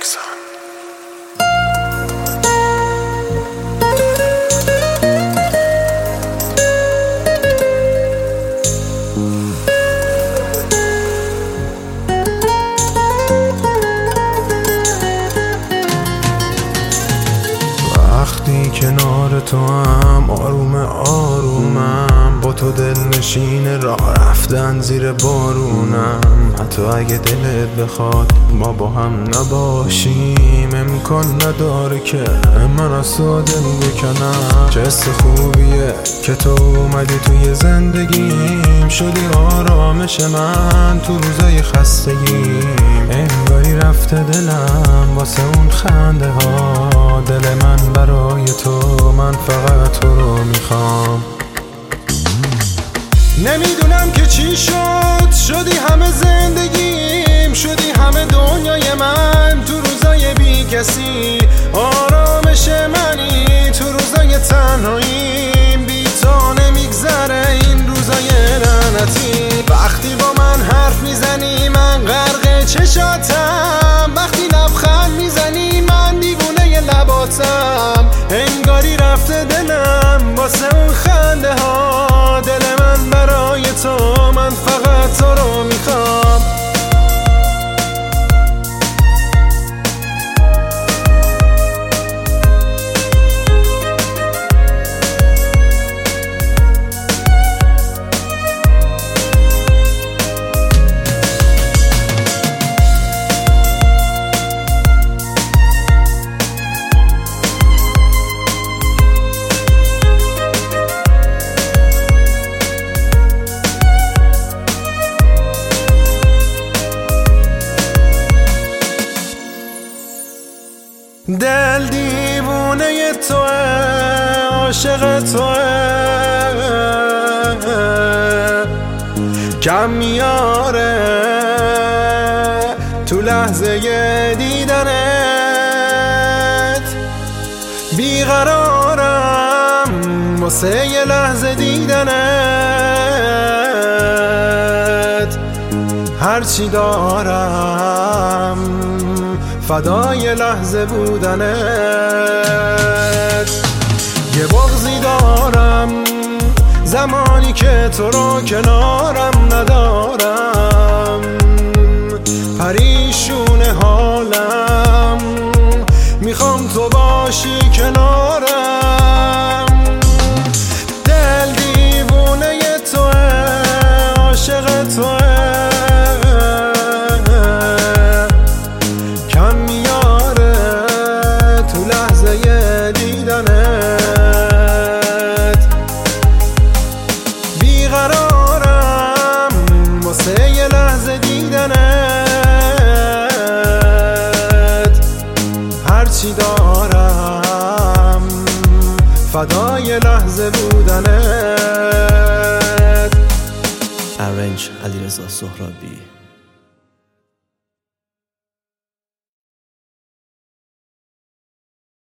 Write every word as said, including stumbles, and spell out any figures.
وقتی کنار تو هم آروم آرومم، با تو دل نشین راه رفتن زیر بارونم. حتی اگه دلت بخواد ما با هم نباشیم، امکان نداره که من از تو دل بکنم. چه حس خوبیه که تو اومدی توی زندگیم، شدی آرامش من تو روزای خستگیم. انگاری رفته دلم واسه اون خنده ها، دل من برای تو، من فقط تو رو میخوام. نمیدونم که چی شد، شدی همه زندگیم، شدی همه دنیای من تو روزای بی کسی. آرامش منی تو روزای تنهاییم، بی تو نمیگذره این روزای لعنتی. وقتی با من حرف میزنی من غرق چشاتم، وقتی لبخند میزنی من دیوونه لباتم. انگاری رفته دلم واسه اون خنده ها، دل من برای تو، من فقط تو رو میخوام. دل دیوونه توه، عاشق توه، کم میاره تو لحظه دیدنت. بیقرارم واسه یه لحظه دیدنت. هرچی دارم فدای لحظه بودنت. یه بغضی دارم زمانی که تو رو کنارم ندارم، پریشون حالم، میخوام تو باشی کنارم. دل دیوونه توه، عاشق توه، بیقرارم واسه یه لحظه دیدنت. هرچی دارم فدای لحظه بودنت. Arrange علیرضا سهرابی.